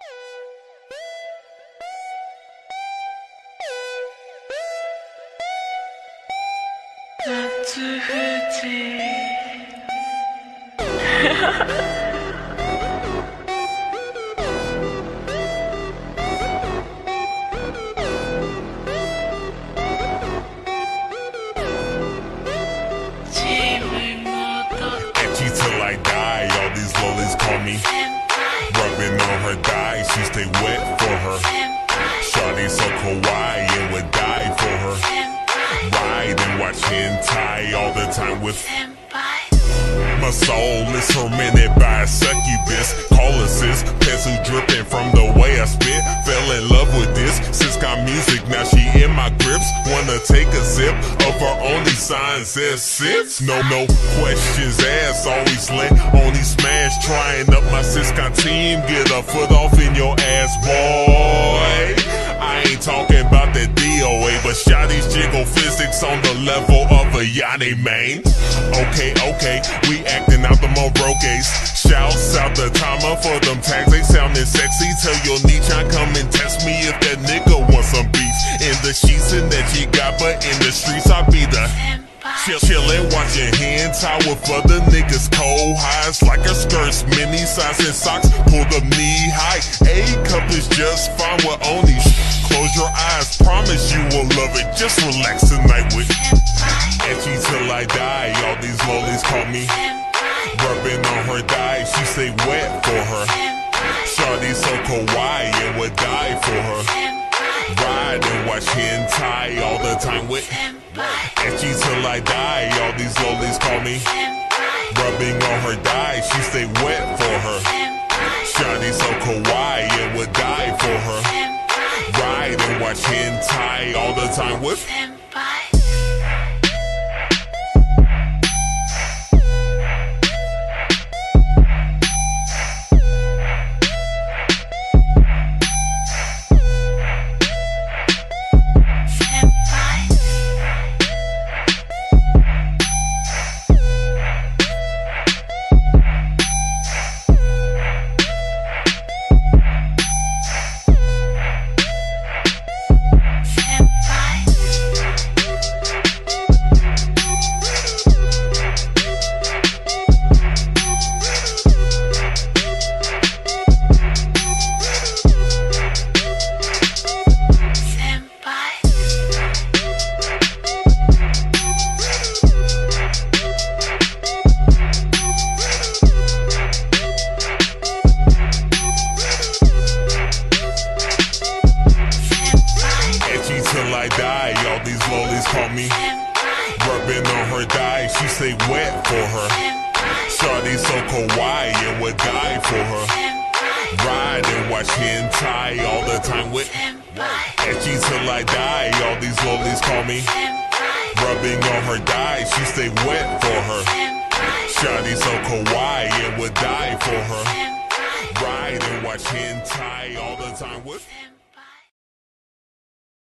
Not too pretty. Etchy till I die, all these lollies call me. Rubbing on her thigh, she stay wet for her. Shawty so kawaii and would die for her. Ride and watch hentai all the time with my soul is tormented by a succubus. Call a sis, pencil dripping from the way I spit. Fell in love with this, sis got music, now she in my grips. Wanna take a sip of her only sign says sits. No questions asked, always let only smash. Trying up my Siscon team, get a foot off in your ass, boy. I ain't talking about that DOA, but shawty's jiggle physics on the level of a Yanni main. Okay, we acting out the Moroques. Shouts out the timer for them tags, they sounding sexy. Tell your niche I come and test me if that nigga wants some beef. In the sheets and that you got, but in the streets I be the chillin', watching hentai with other niggas. Cold highs like her skirts, mini size and socks, pull them knee high. A-cup is just fine with only close your eyes, promise you will love it. Just relax tonight with Etchy till I die, all these lollies call me. Rubbing on her thigh, she stay wet for her. Shawty so kawaii and would die for her. Ride and watch hentai all the time with Etchy till I die, all these lollies call me. Rubbing on her thigh, she stay wet for her. Shawty so kawaii and would die for her. Ride and watch hentai all the time with I die, all these lollies call me. Rubbing on her thigh, she stay wet for her. Shawty so kawaii and would die for her. Ride and watch hentai all the time with Etchy till I die, all these lollies call me. Rubbing on her thigh, she stay wet for her. Shawty so kawaii and would die for her. Ride and watch hentai all the time with